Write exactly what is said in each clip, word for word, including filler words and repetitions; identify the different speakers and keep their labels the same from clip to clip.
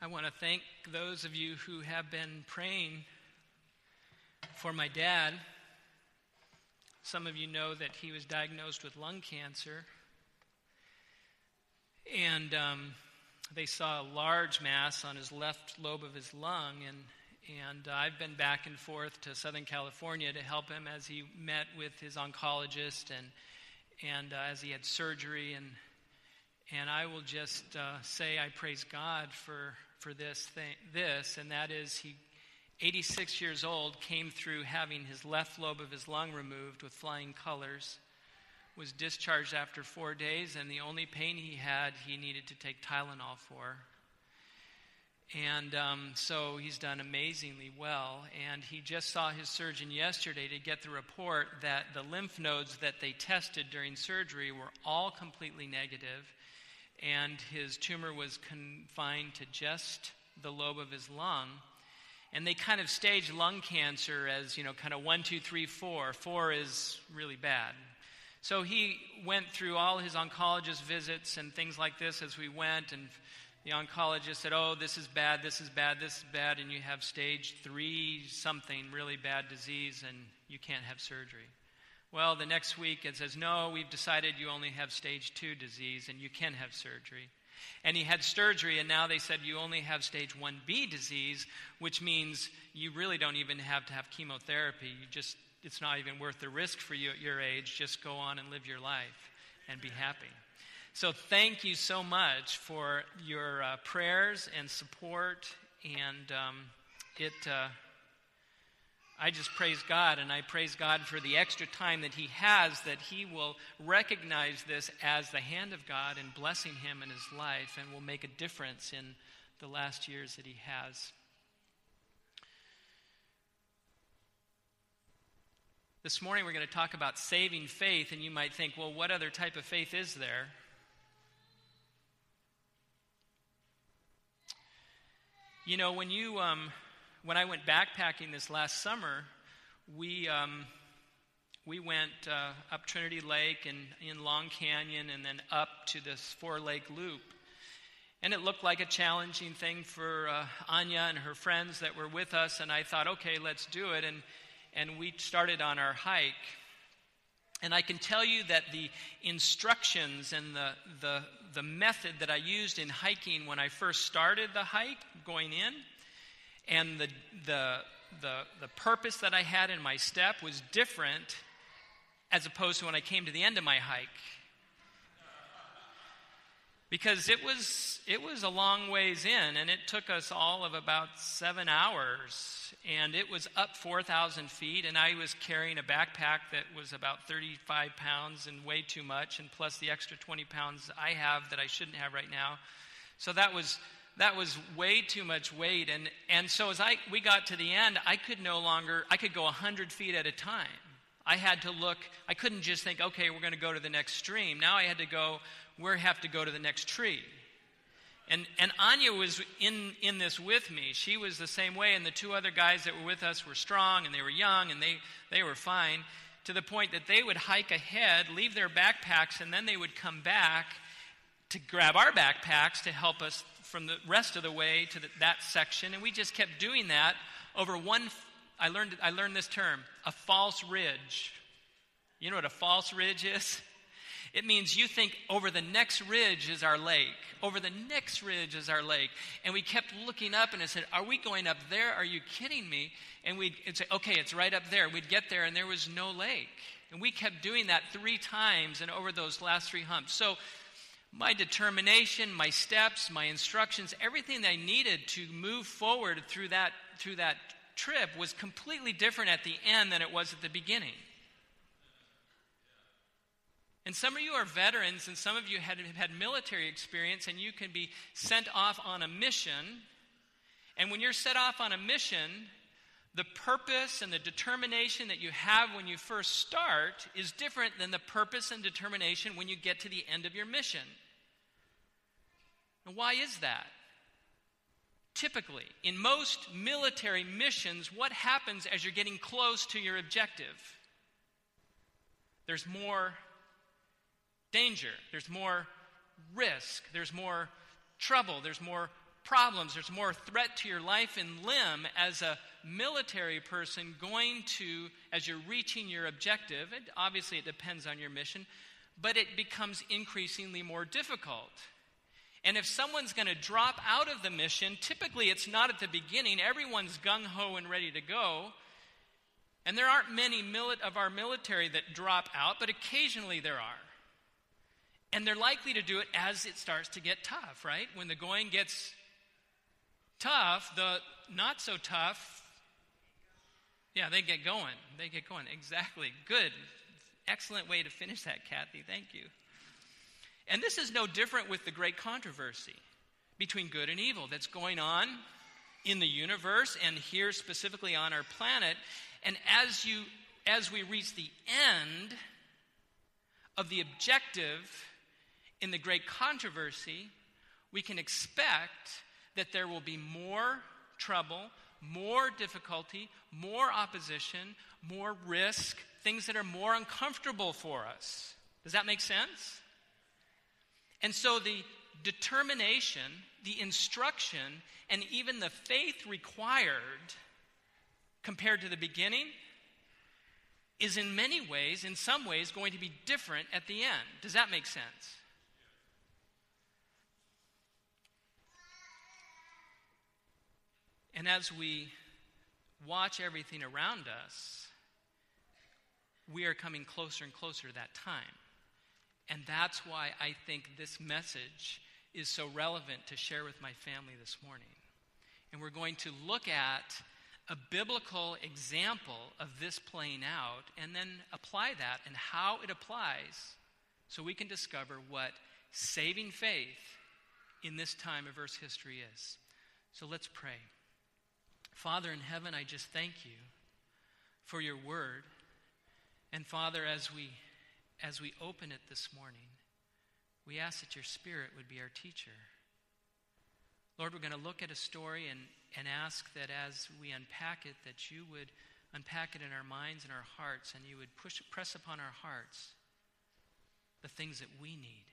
Speaker 1: I want to thank those of you who have been praying for my dad. Some of you know that he was diagnosed with lung cancer, and um, they saw a large mass on his left lobe of his lung, and and I've been back and forth to Southern California to help him as he met with his oncologist and and uh, as he had surgery, and and I will just uh, say I praise God for for this thing, this, and that is he, eighty-six years old, came through having his left lobe of his lung removed with flying colors, was discharged after four days, and the only pain he had, he needed to take Tylenol for. And um, so he's done amazingly well, and he just saw his surgeon yesterday to get the report that the lymph nodes that they tested during surgery were all completely negative, and his tumor was confined to just the lobe of his lung. And they kind of staged lung cancer as, you know, kind of one, two, three, four. Four is really bad. So he went through all his oncologist visits and things like this as we went, and the oncologist said, oh, this is bad, this is bad, this is bad, and you have stage three something, really bad disease, and you can't have surgery. Well, the next week it says, no, we've decided you only have stage two disease and you can have surgery. And he had surgery, and now they said you only have stage one B disease, which means you really don't even have to have chemotherapy. You just, it's not even worth the risk for you at your age. Just go on and live your life and be happy. So thank you so much for your uh, prayers and support, and um, it. Uh, I just praise God, and I praise God for the extra time that he has, that he will recognize this as the hand of God and blessing him in his life, and will make a difference in the last years that he has. This morning we're going to talk about saving faith, and you might think, well, what other type of faith is there? You know, when you... Um, When I went backpacking this last summer, we um, we went uh, up Trinity Lake and in Long Canyon and then up to this four-lake loop. And it looked like a challenging thing for uh, Anya and her friends that were with us, and I thought, okay, let's do it. And, and we started on our hike. And I can tell you that the instructions and the, the, the method that I used in hiking when I first started the hike, going in, and the, the the the purpose that I had in my step was different as opposed to when I came to the end of my hike. Because it was it was a long ways in, and it took us all of about seven hours. And it was up four thousand feet, and I was carrying a backpack that was about thirty-five pounds and way too much, and plus the extra twenty pounds I have that I shouldn't have right now. So that was... That was way too much weight, and, and so as I we got to the end, I could no longer, I could go one hundred feet at a time. I had to look, I couldn't just think, okay, we're going to go to the next stream. Now I had to go, we have to go to the next tree. And and Anya was in, in this with me. She was the same way, and the two other guys that were with us were strong, and they were young, and they, they were fine, to the point that they would hike ahead, leave their backpacks, and then they would come back to grab our backpacks to help us from the rest of the way to the, that section, and we just kept doing that over one. I learned I learned this term, a false ridge. You know what a false ridge is? It means you think over the next ridge is our lake. Over the next ridge is our lake, and we kept looking up, and it said, "Are we going up there? Are you kidding me?" And we'd say, "Okay, it's right up there." We'd get there, and there was no lake, and we kept doing that three times, and over those last three humps. So my determination, my steps, my instructions, everything that I needed to move forward through that through that trip was completely different at the end than it was at the beginning. And some of you are veterans, and some of you had had military experience, and you can be sent off on a mission. And when you're set off on a mission, the purpose and the determination that you have when you first start is different than the purpose and determination when you get to the end of your mission. And why is that? Typically, in most military missions, what happens as you're getting close to your objective? There's more danger, there's more risk, there's more trouble, there's more problems, there's more threat to your life and limb as a military person going to, as you're reaching your objective, and obviously it depends on your mission, but it becomes increasingly more difficult. And if someone's going to drop out of the mission, typically it's not at the beginning. Everyone's gung-ho and ready to go. And there aren't many mili- of our military that drop out, but occasionally there are. And they're likely to do it as it starts to get tough, right? When the going gets tough, the not so tough, yeah, they get going. They get going. Exactly. Good. Excellent way to finish that, Kathy. Thank you. And this is no different with the great controversy between good and evil that's going on in the universe and here specifically on our planet. And as you, as we reach the end of the objective in the great controversy, we can expect that there will be more trouble, more difficulty, more opposition, more risk, things that are more uncomfortable for us. Does that make sense? And so the determination, the instruction, and even the faith required compared to the beginning is in many ways, in some ways, going to be different at the end. Does that make sense? And as we watch everything around us, we are coming closer and closer to that time. And that's why I think this message is so relevant to share with my family this morning. And we're going to look at a biblical example of this playing out and then apply that and how it applies so we can discover what saving faith in this time of Earth's history is. So let's pray. Father in heaven, I just thank you for your word. And Father, as we as we open it this morning, we ask that your Spirit would be our teacher. Lord, we're going to look at a story and, and ask that as we unpack it, that you would unpack it in our minds and our hearts, and you would push, press upon our hearts the things that we need.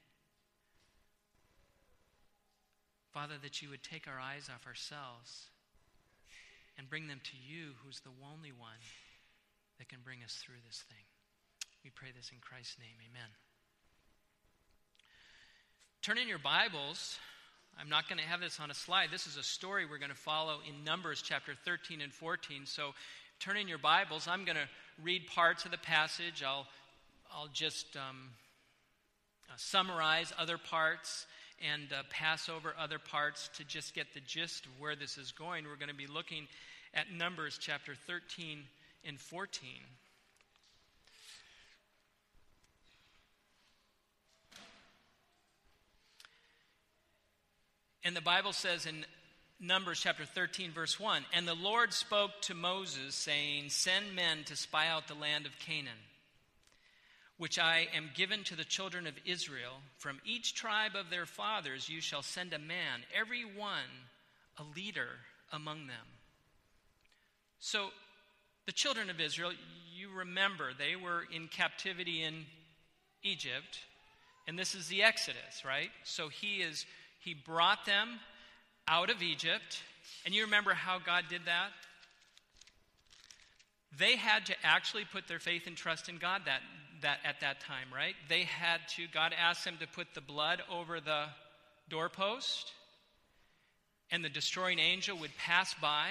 Speaker 1: Father, that you would take our eyes off ourselves and bring them to you, who's the only one that can bring us through this thing. We pray this in Christ's name, amen. Turn in your Bibles. I'm not going to have this on a slide. This is a story we're going to follow in Numbers chapter thirteen and fourteen. So turn in your Bibles. I'm going to read parts of the passage. I'll, I'll just um, uh, summarize other parts and uh, pass over other parts to just get the gist of where this is going. We're going to be looking at Numbers chapter thirteen and fourteen. And the Bible says in Numbers chapter thirteen, verse one, "And the Lord spoke to Moses, saying, Send men to spy out the land of Canaan, which I am given to the children of Israel. From each tribe of their fathers you shall send a man, every one a leader among them." So the children of Israel, you remember, they were in captivity in Egypt, and this is the Exodus, right? So he is... He brought them out of Egypt. And you remember how God did that? They had to actually put their faith and trust in God that, that at that time, right? They had to, God asked them to put the blood over the doorpost, and the destroying angel would pass by.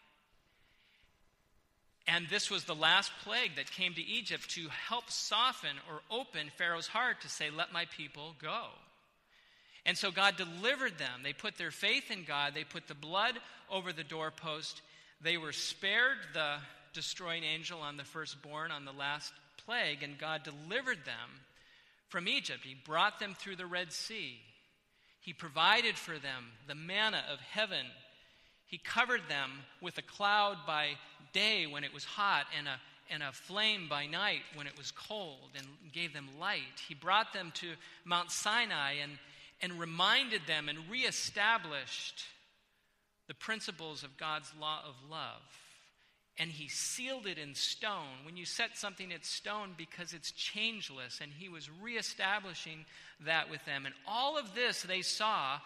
Speaker 1: And this was the last plague that came to Egypt to help soften or open Pharaoh's heart to say, let my people go. And so God delivered them. They put their faith in God. They put the blood over the doorpost. They were spared the destroying angel on the firstborn on the last plague, and God delivered them from Egypt. He brought them through the Red Sea. He provided for them the manna of heaven. He covered them with a cloud by day when it was hot and a and a flame by night when it was cold, and gave them light. He brought them to Mount Sinai and and reminded them and reestablished the principles of God's law of love. And he sealed it in stone. When you set something in stone, because it's changeless, and he was reestablishing that with them. And all of this they saw,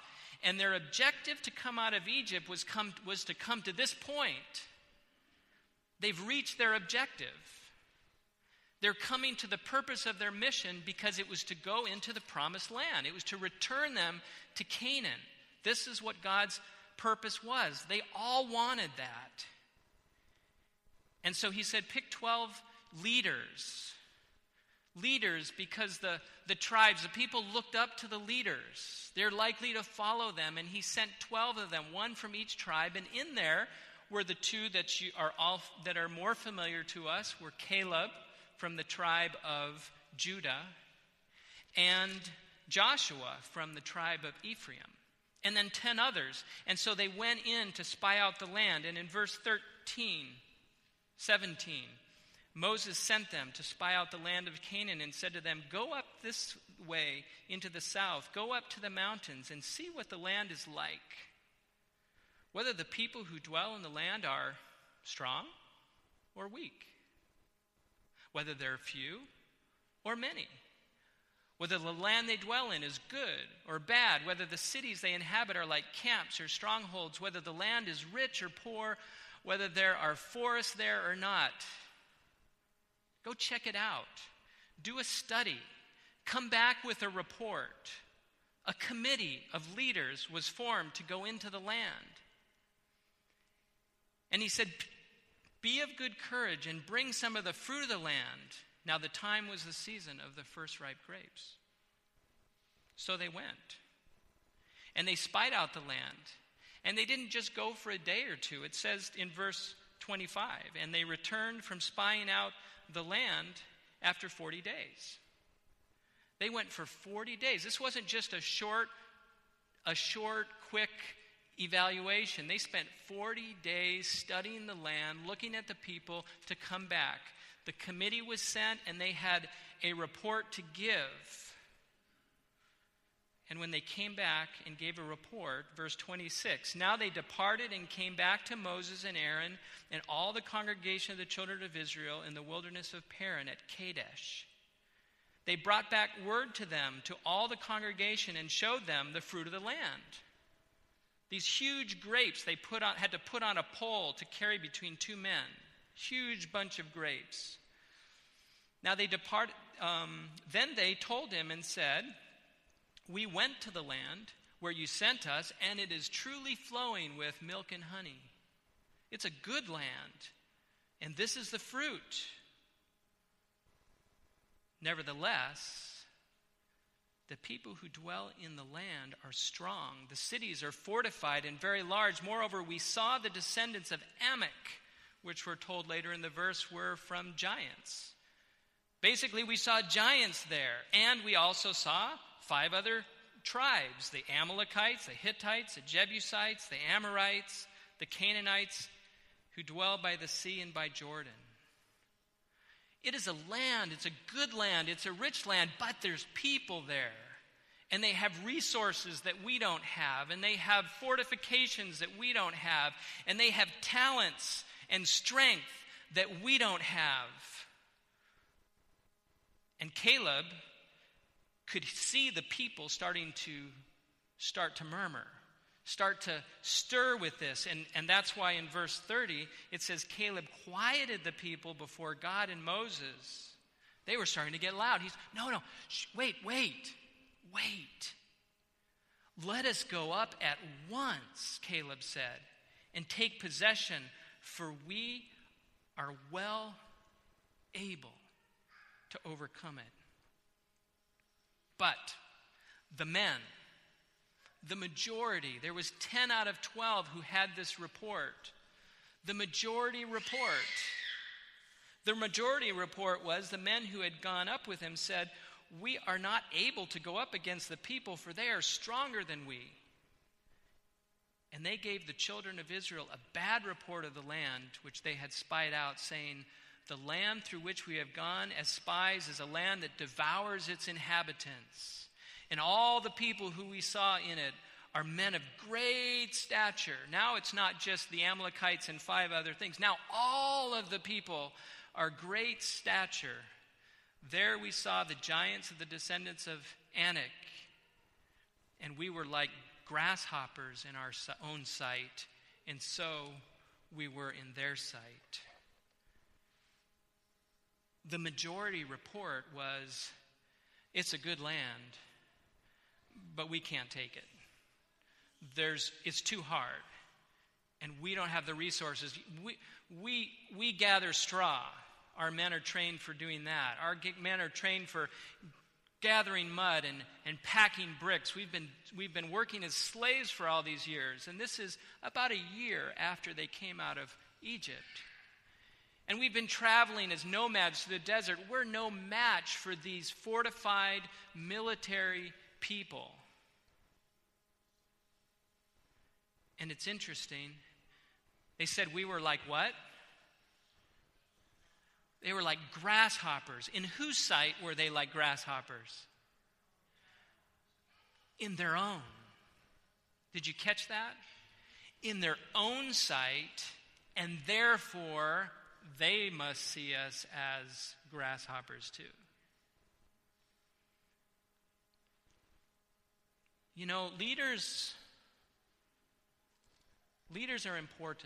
Speaker 1: And their objective to come out of Egypt was, come, was to come to this point. They've reached their objective. They're coming to the purpose of their mission because it was to go into the promised land. It was to return them to Canaan. This is what God's purpose was. They all wanted that. And so he said, pick twelve leaders. Leaders because the, the tribes, the people looked up to the leaders. They're likely to follow them. And he sent twelve of them, one from each tribe. And in there were the two that you are all that are more familiar to us, were Caleb from the tribe of Judah, and Joshua from the tribe of Ephraim, and then ten others. And so they went in to spy out the land. And in verse thirteen, seventeen, Moses sent them to spy out the land of Canaan and said to them, go up this way into the south, go up to the mountains and see what the land is like, whether the people who dwell in the land are strong or weak, whether they're few or many, whether the land they dwell in is good or bad, whether the cities they inhabit are like camps or strongholds, whether the land is rich or poor, whether there are forests there or not. Go check it out. Do a study. Come back with a report. A committee of leaders was formed to go into the land. And he said, be of good courage and bring some of the fruit of the land. Now the time was the season of the first ripe grapes. So they went. And they spied out the land. And they didn't just go for a day or two. It says in verse twenty-five, and they returned from spying out the land after forty days. They went for forty days. This wasn't just a short, a short, quick evaluation. They spent forty days studying the land, looking at the people to come back. The committee was sent and they had a report to give. And when they came back and gave a report, verse twenty-six, now they departed and came back to Moses and Aaron and all the congregation of the children of Israel in the wilderness of Paran at Kadesh. They brought back word to them, to all the congregation, and showed them the fruit of the land. These huge grapes they put on, had to put on a pole to carry between two men. Huge bunch of grapes. Now they departed. Um, then they told him and said, we went to the land where you sent us, and it is truly flowing with milk and honey. It's a good land, and this is the fruit. Nevertheless, the people who dwell in the land are strong. The cities are fortified and very large. Moreover, we saw the descendants of Anak, which we're told later in the verse were from giants. Basically, we saw giants there, and we also saw five other tribes, the Amalekites, the Hittites, the Jebusites, the Amorites, the Canaanites, who dwell by the sea and by Jordan. It is a land, it's a good land, it's a rich land, but there's people there. And they have resources that we don't have, and they have fortifications that we don't have, and they have talents and strength that we don't have. And Caleb could see the people starting to start to murmur, start to stir with this. And, and that's why in verse thirty, it says Caleb quieted the people before God and Moses. They were starting to get loud. He's, no, no, sh- wait, wait, wait. Let us go up at once, Caleb said, and take possession, for we are well able to overcome it. But the men, the majority, there was ten out of twelve who had this report. The majority report, the majority report was the men who had gone up with him said, we are not able to go up against the people, for they are stronger than we. And they gave the children of Israel a bad report of the land which they had spied out, saying, the land through which we have gone as spies is a land that devours its inhabitants. And all the people who we saw in it are men of great stature. Now it's not just the Amalekites and five other things. Now all of the people are great stature. There we saw the giants of the descendants of Anak, and we were like grasshoppers in our own sight, and so we were in their sight. The majority report was, it's a good land, but we can't take it. There's, it's too hard, and we don't have the resources. We, we, we gather straw. Our men are trained for doing that. Our men are trained for gathering mud and, and packing bricks. We've been, we've been working as slaves for all these years, and this is about a year after they came out of Egypt. And we've been traveling as nomads through the desert. We're no match for these fortified military people. And it's interesting. They said we were like what? They were like grasshoppers. In whose sight were they like grasshoppers? In their own. Did you catch that? In their own sight, and therefore they must see us as grasshoppers too. You know, leaders, leaders are important.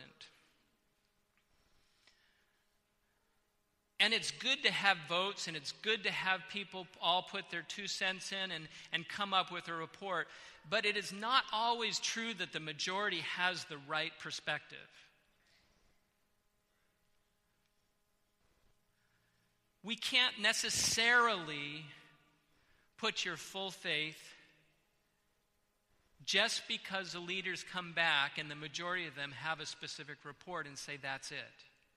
Speaker 1: And it's good to have votes, and it's good to have people all put their two cents in and, and come up with a report. But it is not always true that the majority has the right perspective. We can't necessarily put your full faith just because the leaders come back and the majority of them have a specific report and say that's it.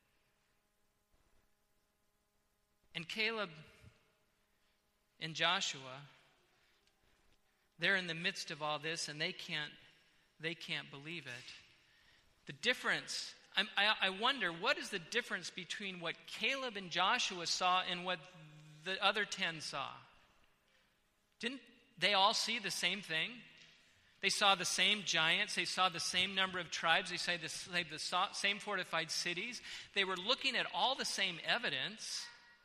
Speaker 1: And Caleb and Joshua, they're in the midst of all this, and they can't, they can't believe it. The difference, I, I, I wonder, what is the difference between what Caleb and Joshua saw and what the other ten saw? Didn't they all see the same thing? They saw the same giants. They saw the same number of tribes. They saw the, the same fortified cities. They were looking at all the same evidence.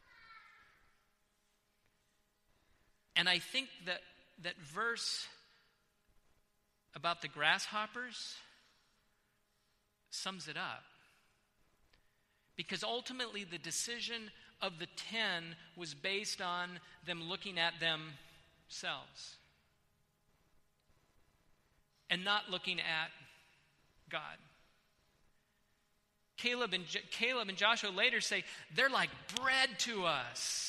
Speaker 1: And I think that that verse about the grasshoppers sums it up. Because ultimately the decision of the ten was based on them looking at themselves and not looking at God. Caleb and, Caleb and Joshua later say, they're like bread to us.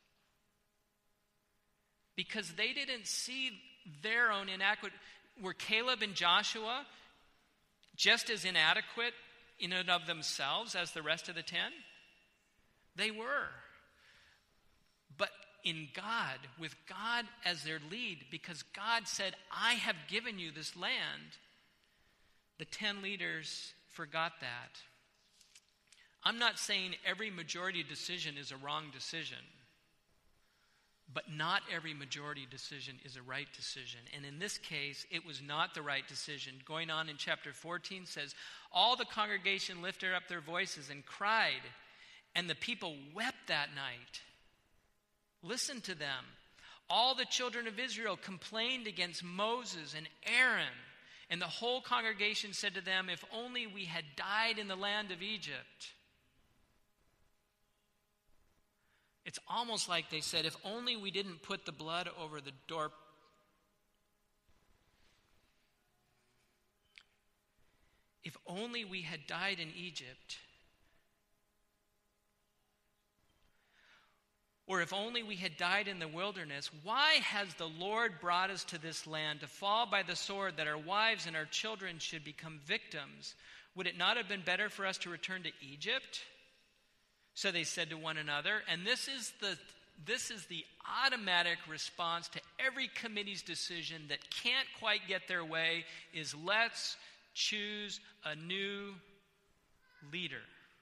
Speaker 1: Because they didn't see their own inadequate. Were Caleb and Joshua just as inadequate in and of themselves as the rest of the ten? They were. But in God, with God as their lead, because God said, I have given you this land, the ten leaders forgot that. I'm not saying every majority decision is a wrong decision. But not every majority decision is a right decision. And in this case, it was not the right decision. Going on in chapter fourteen says, all the congregation lifted up their voices and cried, and the people wept that night. Listen to them. All the children of Israel complained against Moses and Aaron, and the whole congregation said to them, if only we had died in the land of Egypt. It's almost like they said, if only we didn't put the blood over the door. If only we had died in Egypt. Or if only we had died in the wilderness. Why has the Lord brought us to this land to fall by the sword, that our wives and our children should become victims? Would it not have been better for us to return to Egypt? So they said to one another, and this is the this is the automatic response to every committee's decision that can't quite get their way, is let's choose a new leader.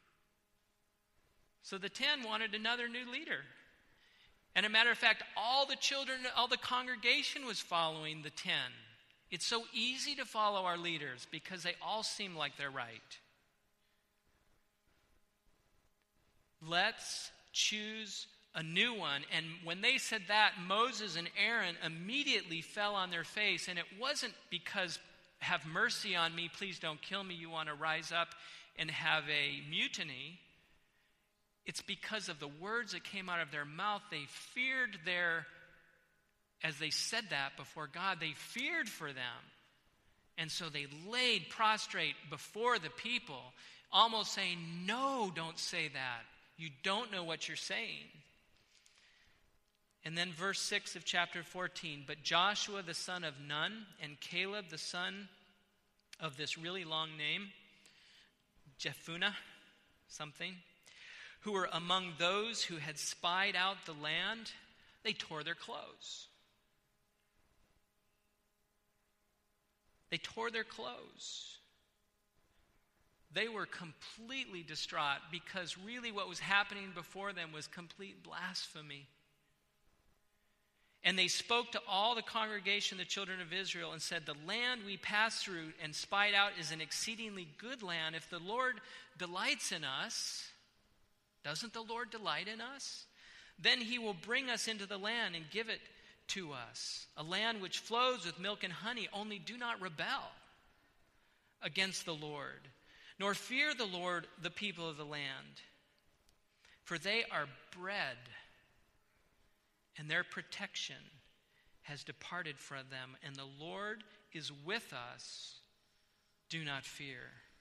Speaker 1: So the ten wanted another new leader. And a matter of fact, all the children, all the congregation was following the ten. It's so easy to follow our leaders because they all seem like they're right. Let's choose a new one. And when they said that, Moses and Aaron immediately fell on their face. And it wasn't because, have mercy on me, please don't kill me, you want to rise up and have a mutiny. It's because of the words that came out of their mouth. They feared their, as they said that before God, they feared for them. And so they laid prostrate before the people, almost saying, no, don't say that. You don't know what you're saying. And then verse six of chapter fourteen, but Joshua the son of Nun and Caleb the son of this really long name, Jephunneh, something, who were among those who had spied out the land, they tore their clothes. They tore their clothes. They were completely distraught because really what was happening before them was complete blasphemy. And they spoke to all the congregation, the children of Israel, and said, the land we passed through and spied out is an exceedingly good land. If the Lord delights in us, doesn't the Lord delight in us? Then he will bring us into the land and give it to us, a land which flows with milk and honey. Only do not rebel against the Lord, nor fear the Lord, the people of the land. For they are bread, and their protection has departed from them, and the Lord is with us. Do not fear.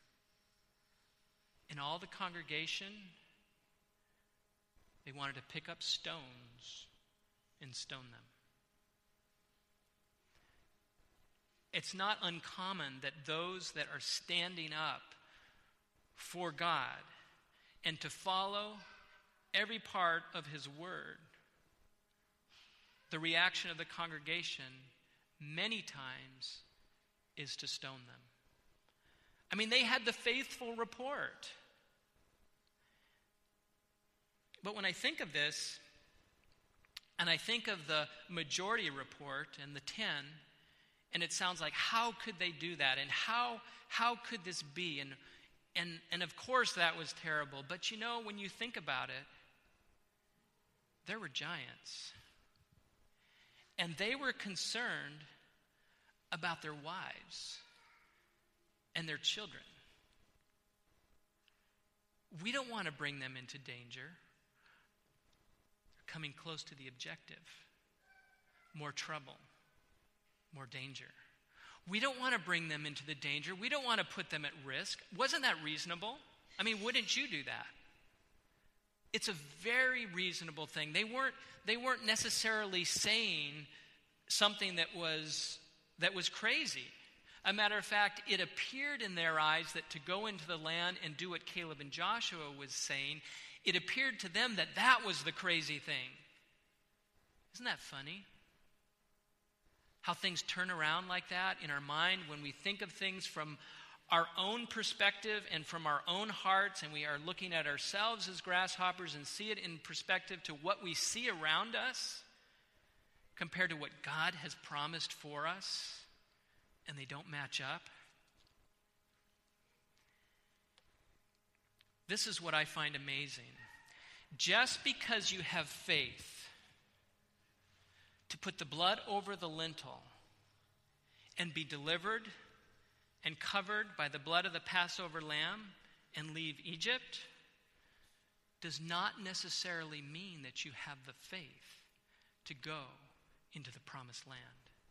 Speaker 1: And all the congregation, they wanted to pick up stones and stone them. It's not uncommon that those that are standing up for God and to follow every part of his word, the reaction of the congregation many times is to stone them. I mean, they had the faithful report. But when I think of this, and I think of the majority report and the ten, and it sounds like, how could they do that? And how how could this be? And and and of course that was terrible. But you know, when you think about it, there were giants. And they were concerned about their wives and their children. We don't want to bring them into danger. They're coming close to the objective. More trouble. More danger. We don't want to bring them into the danger. We don't want to put them at risk. Wasn't that reasonable? I mean, wouldn't you do that? It's a very reasonable thing. They weren't they weren't necessarily saying something that was that was crazy. A matter of fact, it appeared in their eyes that to go into the land and do what Caleb and Joshua was saying, it appeared to them that that was the crazy thing. Isn't that funny? How things turn around like that in our mind when we think of things from our own perspective and from our own hearts, and we are looking at ourselves as grasshoppers and see it in perspective to what we see around us compared to what God has promised for us, and they don't match up. This is what I find amazing. Just because you have faith to put the blood over the lintel and be delivered and covered by the blood of the Passover lamb and leave Egypt does not necessarily mean that you have the faith to go into the promised land.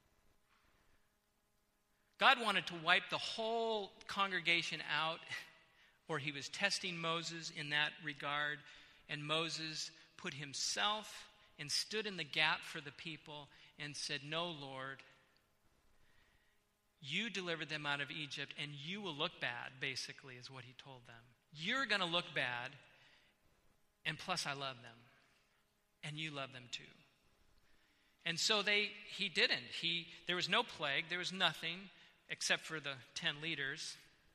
Speaker 1: God wanted to wipe the whole congregation out, or he was testing Moses in that regard, and Moses put himself and stood in the gap for the people and said, "No, Lord, you delivered them out of Egypt, and you will look bad," basically, is what he told them. You're going to look bad, and plus I love them, and you love them too. And so they, he didn't. He, there was no plague. There was nothing except for the ten leaders.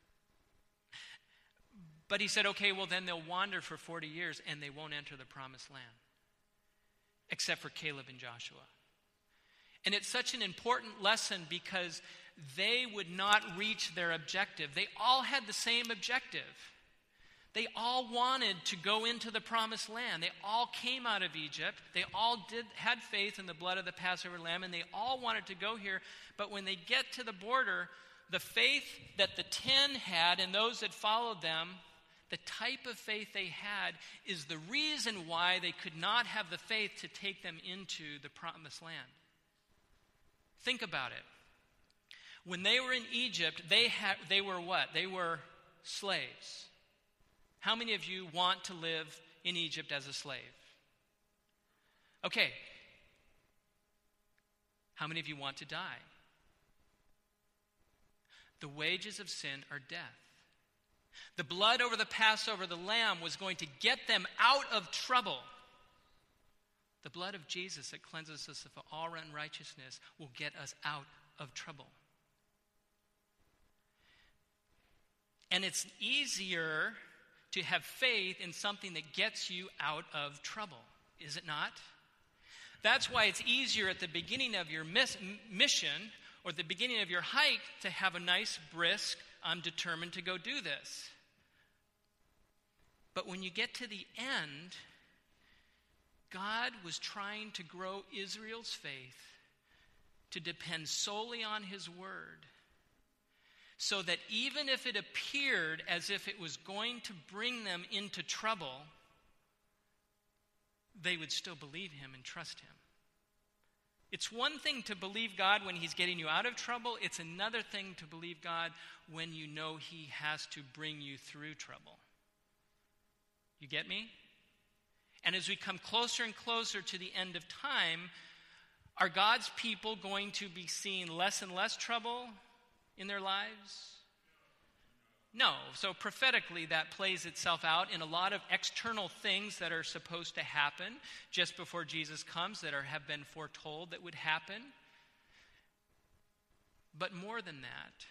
Speaker 1: But he said, okay, well then they'll wander for forty years, and they won't enter the promised land, except for Caleb and Joshua. And it's such an important lesson because they would not reach their objective. They all had the same objective. They all wanted to go into the promised land. They all came out of Egypt. They all did had faith in the blood of the Passover lamb, and they all wanted to go here. But when they get to the border, the faith that the ten had and those that followed them, the type of faith they had is the reason why they could not have the faith to take them into the promised land. Think about it. When they were in Egypt, they had they were what? They were slaves. How many of you want to live in Egypt as a slave? Okay. How many of you want to die? The wages of sin are death. The blood over the Passover, the lamb, was going to get them out of trouble. The blood of Jesus that cleanses us of all unrighteousness will get us out of trouble. And it's easier to have faith in something that gets you out of trouble, is it not? That's why it's easier at the beginning of your miss, mission or at the beginning of your hike to have a nice, brisk, I'm determined to go do this. But when you get to the end, God was trying to grow Israel's faith to depend solely on his word, so that even if it appeared as if it was going to bring them into trouble, they would still believe him and trust him. It's one thing to believe God when he's getting you out of trouble. It's another thing to believe God when you know he has to bring you through trouble. You get me? And as we come closer and closer to the end of time, are God's people going to be seeing less and less trouble in their lives? No. So prophetically, that plays itself out in a lot of external things that are supposed to happen just before Jesus comes, that are, have been foretold that would happen. But more than that,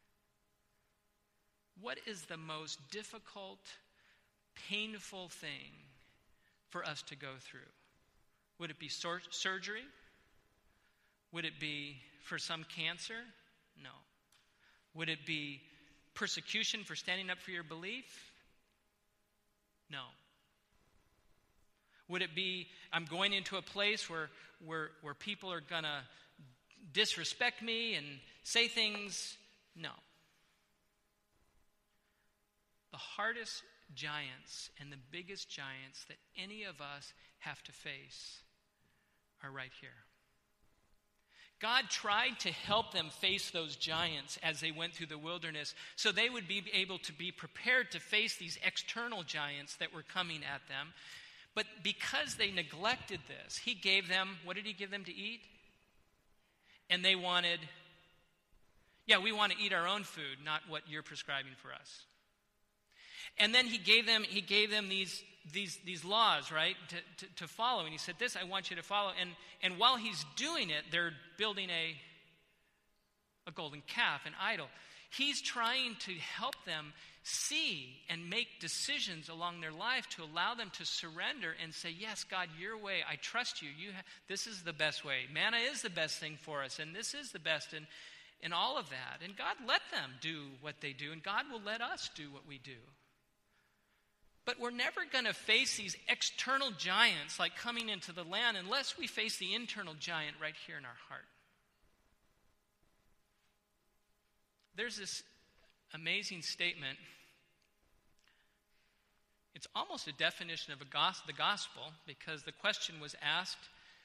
Speaker 1: what is the most difficult, painful thing for us to go through? Would it be sur- surgery? Would it be for some cancer? No. Would it be persecution for standing up for your belief? No. Would it be, I'm going into a place where, where, where people are going to disrespect me and say things? No. The hardest giants and the biggest giants that any of us have to face are right here. God tried to help them face those giants as they went through the wilderness so they would be able to be prepared to face these external giants that were coming at them. But because they neglected this, he gave them, what did he give them to eat? And they wanted, yeah, we want to eat our own food, not what you're prescribing for us. And then he gave them he gave them these these these laws, right, to, to, to follow. And he said, this I want you to follow. And and while he's doing it, they're building a, a golden calf, an idol. He's trying to help them see and make decisions along their life to allow them to surrender and say, yes, God, your way, I trust you. You ha- this is the best way. Manna is the best thing for us, and this is the best, and, and all of that. And God let them do what they do, and God will let us do what we do. But we're never going to face these external giants like coming into the land unless we face the internal giant right here in our heart. There's this amazing statement. It's almost a definition of a gos- the gospel, because the question was asked,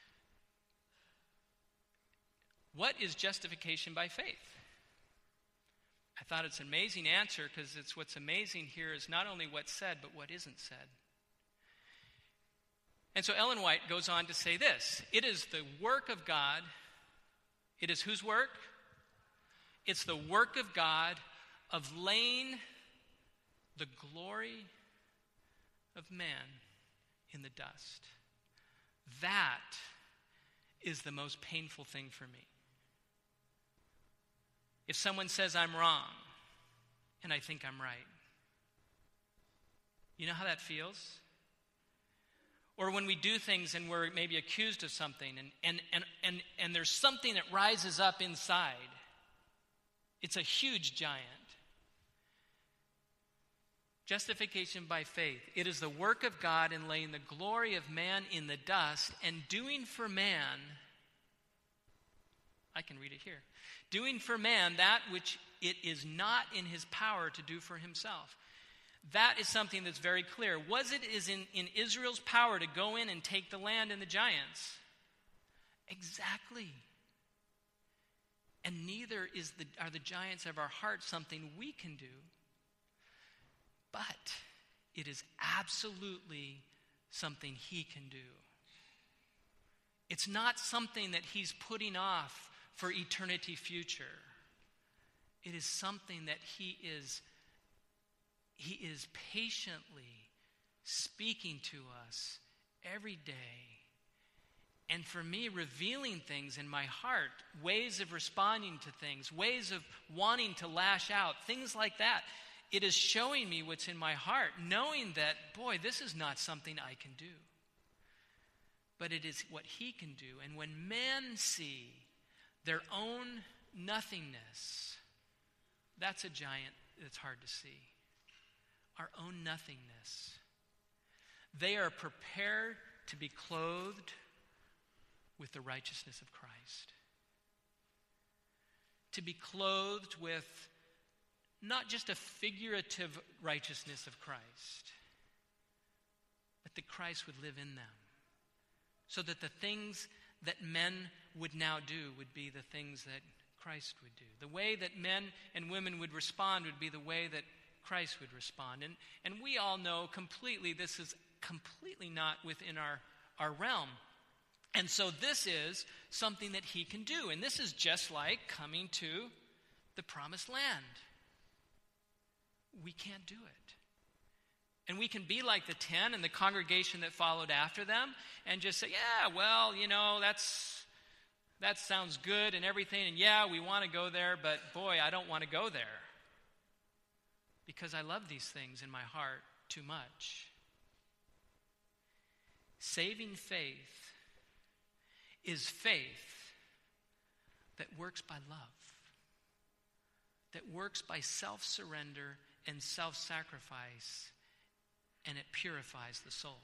Speaker 1: what is justification by faith? I thought it's an amazing answer, because it's what's amazing here is not only what's said, but what isn't said. And so Ellen White goes on to say this: it is the work of God. It is whose work? It's the work of God of laying the glory of man in the dust. That is the most painful thing for me. If someone says I'm wrong, and I think I'm right, you know how that feels? Or when we do things and we're maybe accused of something, and, and, and, and, and there's something that rises up inside. It's a huge giant. Justification by faith. It is the work of God in laying the glory of man in the dust and doing for man, I can read it here, doing for man that which it is not in his power to do for himself. That is something that's very clear. Was it is in, in Israel's power to go in and take the land and the giants? Exactly. And neither is the, are the giants of our heart something we can do. But it is absolutely something he can do. It's not something that he's putting off for eternity future. It is something that he is He is patiently speaking to us every day. And for me, revealing things in my heart, ways of responding to things, ways of wanting to lash out, things like that. It is showing me what's in my heart, knowing that, boy, this is not something I can do. But it is what he can do. And when men see their own nothingness, that's a giant that's hard to see. Our own nothingness. They are prepared to be clothed with the righteousness of Christ. To be clothed with not just a figurative righteousness of Christ, but that Christ would live in them. So that the things that men would now do would be the things that Christ would do. The way that men and women would respond would be the way that Christ would respond. And, and we all know completely this is completely not within our, our realm. And so this is something that he can do. And this is just like coming to the promised land. We can't do it. And we can be like the ten and the congregation that followed after them and just say, yeah, well, you know, that's that sounds good and everything. And yeah, we want to go there, but boy, I don't want to go there. Because I love these things in my heart too much. Saving faith is faith that works by love, that works by self-surrender and self-sacrifice, and it purifies the soul.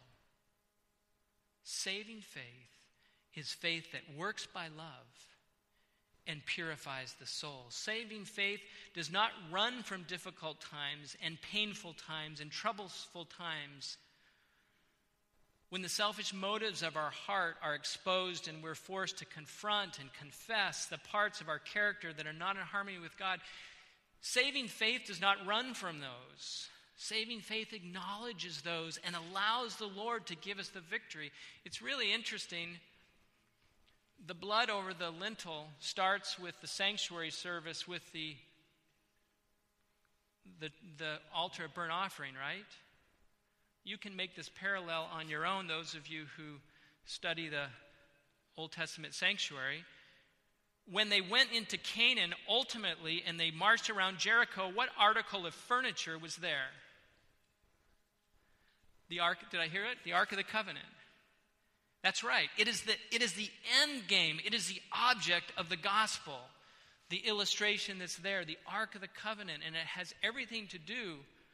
Speaker 1: Saving faith is faith that works by love and purifies the soul. Saving faith does not run from difficult times and painful times and troublesful times. When the selfish motives of our heart are exposed and we're forced to confront and confess the parts of our character that are not in harmony with God, saving faith does not run from those. Saving faith acknowledges those and allows the Lord to give us the victory. It's really interesting. The blood over the lintel starts with the sanctuary service with the, the, the altar of burnt offering, right? You can make this parallel on your own, those of you who study the Old Testament sanctuary. When they went into Canaan, ultimately, and they marched around Jericho, what article of furniture was there? The Ark, did I hear it? The Ark of the Covenant. That's right. It is the, it is the end game. It is the object of the gospel. The illustration that's there, the Ark of the Covenant, and it has everything to do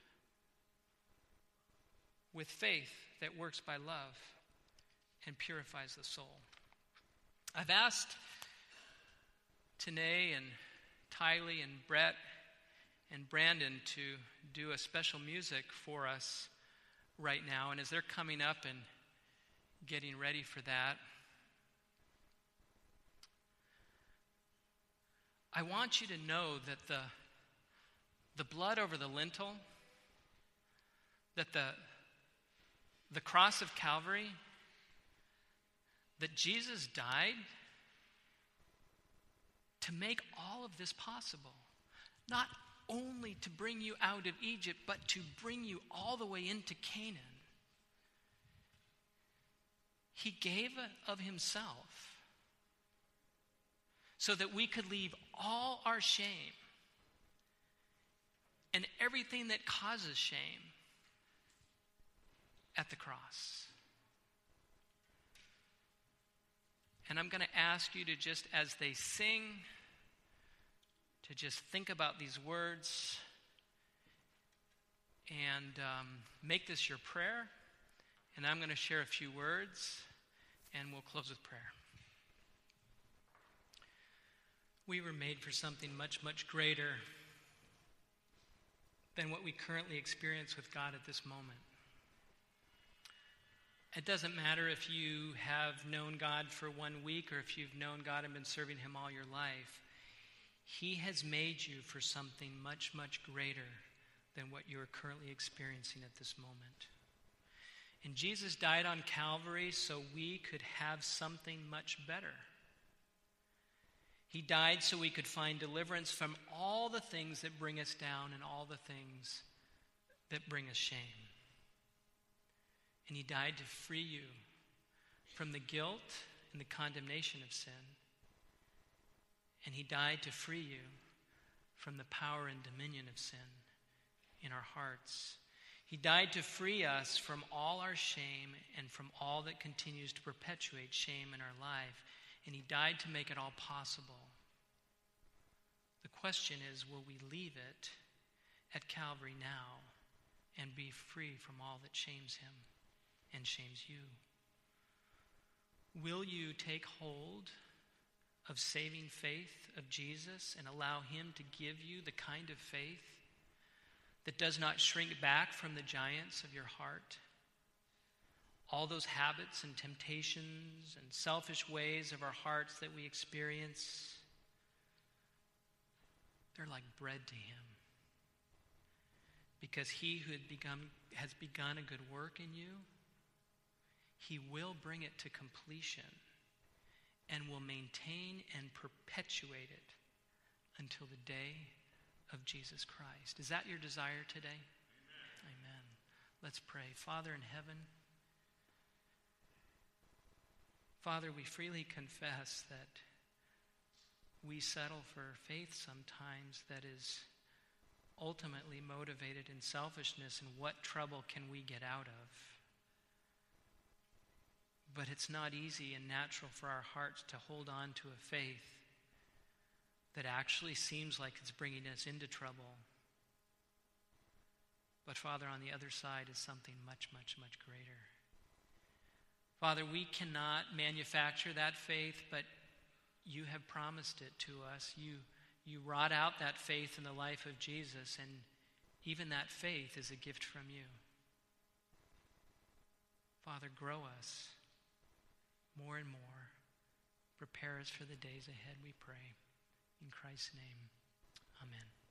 Speaker 1: with faith that works by love and purifies the soul. I've asked Tanae and Tylee and Brett and Brandon to do a special music for us right now, and as they're coming up and getting ready for that, I want you to know that the the blood over the lintel, that the the cross of Calvary, that Jesus died to make all of this possible. Not only to bring you out of Egypt, but to bring you all the way into Canaan. He gave of himself so that we could leave all our shame and everything that causes shame at the cross. And I'm going to ask you to just, as they sing, to just think about these words and um, make this your prayer. And I'm going to share a few words, and we'll close with prayer. We were made for something much, much greater than what we currently experience with God at this moment. It doesn't matter if you have known God for one week or if you've known God and been serving him all your life. He has made you for something much, much greater than what you are currently experiencing at this moment. And Jesus died on Calvary so we could have something much better. He died so we could find deliverance from all the things that bring us down and all the things that bring us shame. And he died to free you from the guilt and the condemnation of sin. And he died to free you from the power and dominion of sin in our hearts. He died to free us from all our shame and from all that continues to perpetuate shame in our life. And he died to make it all possible. The question is, will we leave it at Calvary now and be free from all that shames him and shames you? Will you take hold of saving faith of Jesus and allow him to give you the kind of faith that does not shrink back from the giants of your heart? All those habits and temptations and selfish ways of our hearts that we experience, they're like bread to him. Because he who had begun, has begun a good work in you, he will bring it to completion and will maintain and perpetuate it until the day of Jesus Christ. Is that your desire today? Amen. Amen. Let's pray. Father in heaven, Father, we freely confess that we settle for faith sometimes that is ultimately motivated in selfishness and what trouble can we get out of. But it's not easy and natural for our hearts to hold on to a faith that actually seems like it's bringing us into trouble. But Father, on the other side is something much, much, much greater. Father, we cannot manufacture that faith, but you have promised it to us. You, you wrought out that faith in the life of Jesus, and even that faith is a gift from you. Father, grow us more and more. Prepare us for the days ahead, we pray. In Christ's name, amen.